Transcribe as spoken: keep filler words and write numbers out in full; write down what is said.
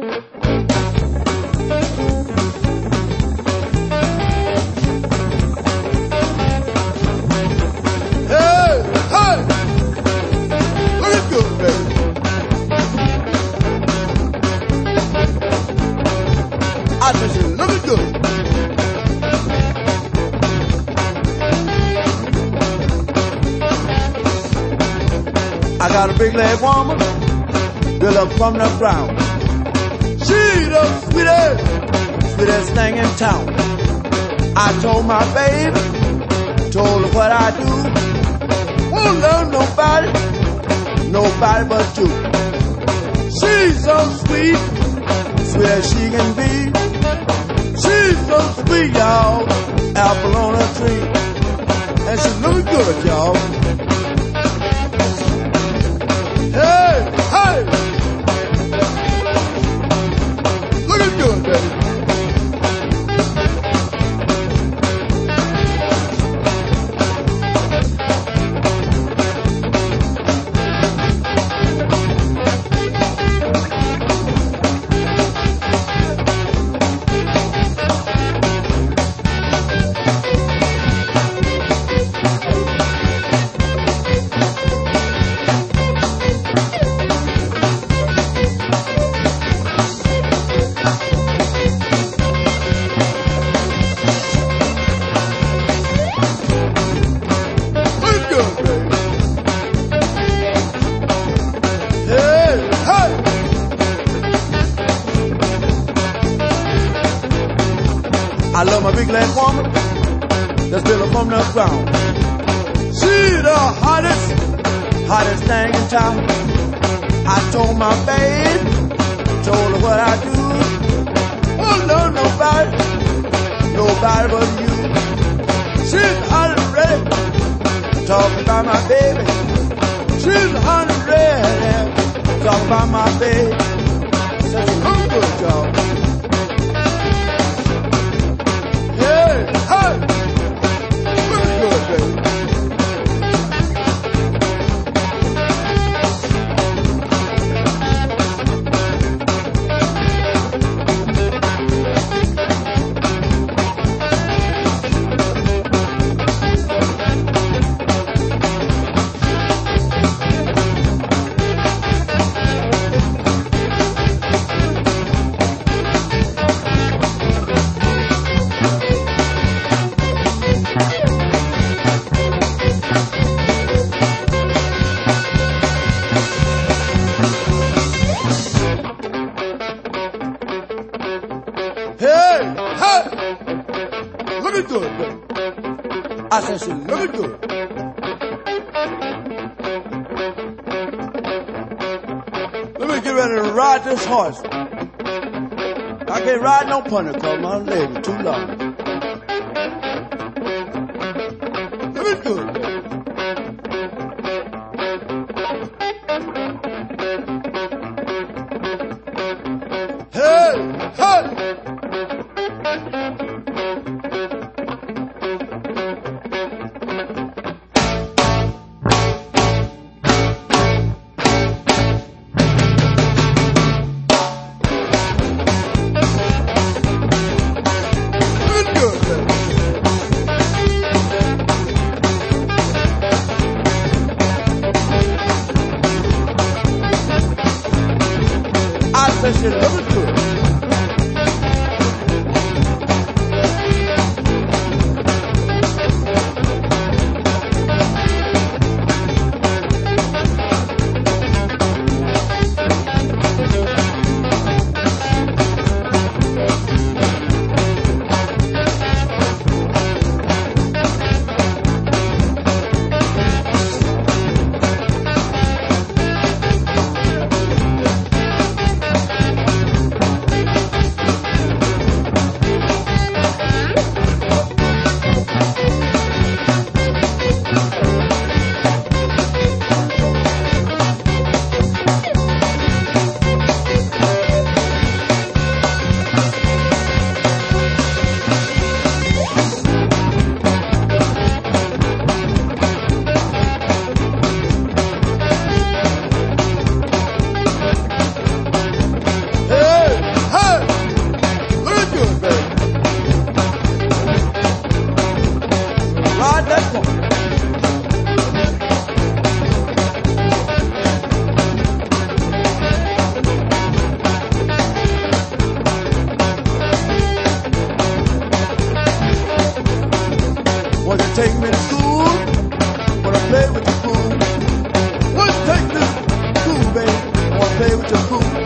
I got a big leg woman built up from the ground. She the sweetest, sweetest thing in town. I told my baby, told her what I do. Won't love nobody, nobody but you. She's so sweet, sweet as she can be. She's so sweet, y'all, apple on a tree. And she's looking good, y'all. Hey, hey! Looking good, baby. I love my big leg woman that's built up from the ground. She the hottest, hottest thing in town. I told my babe, told her what I do. Oh, no, nobody, nobody but you. She's hot and ready, talking about my baby. She's hot and ready, talking about my baby. Said she look good, y'all. Hey, hey, looking good, baby. Hey, hey, looking good, baby. I said she's looking good. Let me get ready to ride this horse. I can't ride no pony because my leg is too long. Looking good, baby. Hey, hey. I said she looking good. hoochie coo.